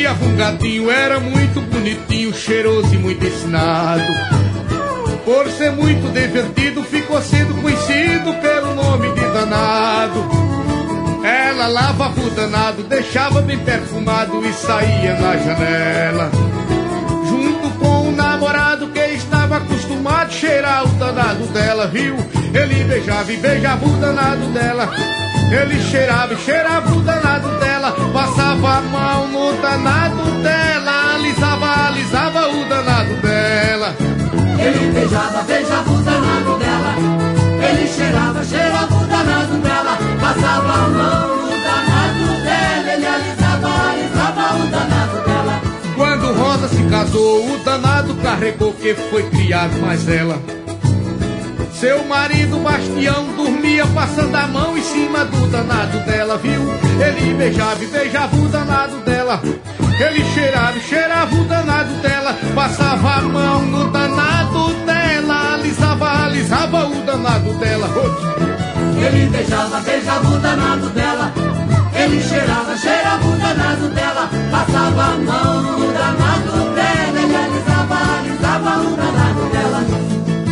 criava um gatinho, era muito bonitinho, cheiroso e muito ensinado. Por ser muito divertido, ficou sendo conhecido pelo nome de danado. Ela lavava o danado, deixava bem perfumado e saía na janela, junto com o namorado que estava acostumado a cheirar o danado dela, viu? Ele beijava e beijava o danado dela. Ele cheirava e cheirava o danado dela, passava a mão no danado dela, alisava o danado dela. Ele beijava, beijava o danado dela. Ele cheirava, cheirava o danado dela, passava a mão no danado dela. Ele alisava o danado dela. Quando Rosa se casou, o danado carregou que foi criado mais ela. Seu marido Bastião dormia passando a mão em cima do danado dela, viu? Ele beijava e beijava o danado dela. Ele cheirava e cheirava o danado dela, passava a mão no danado dela, alisava o danado dela. Ele beijava, beijava o danado dela. Ele cheirava, cheirava o danado dela, passava a mão no danado dela. Ele alisava o danado dela.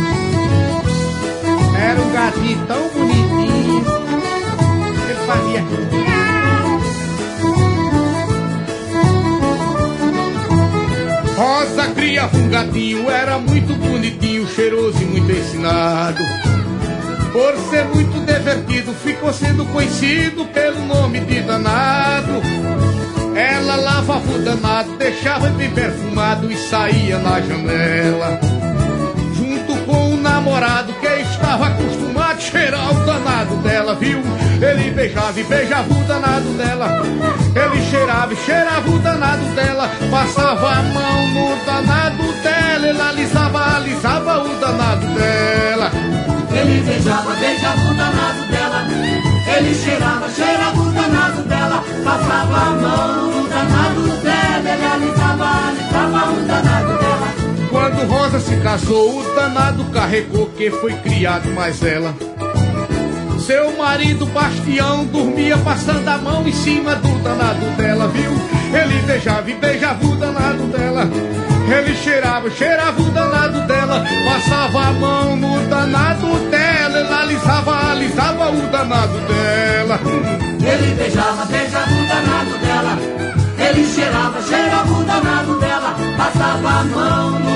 Era um gatinho tão bonitinho, ele fazia... Rosa criava um gatinho, era muito bonitinho, cheiroso e muito ensinado. Por ser muito divertido, ficou sendo conhecido pelo nome de danado. Ela lavava o danado, deixava bem perfumado e saía na janela, junto com o namorado que estava acostumado a cheirar o danado dela, viu? Ele beijava e beijava o danado dela. Ele cheirava e cheirava o danado dela, passava a mão no danado dela. Ele alisava o danado dela. Ele beijava, beijava o danado dela. Ele cheirava, cheirava o danado dela, passava a mão no danado dela. Ele alisava o danado dela. Quando Rosa se casou, o danado carregou que foi criado mais ela. Seu marido Bastião dormia passando a mão em cima do danado dela, viu? Ele beijava e beijava o danado dela. Ele cheirava, cheirava o danado dela, passava a mão no danado dela. Ele alisava o danado dela. Ele beijava, beijava o danado dela. Ele cheirava, cheirava o danado dela, passava a mão no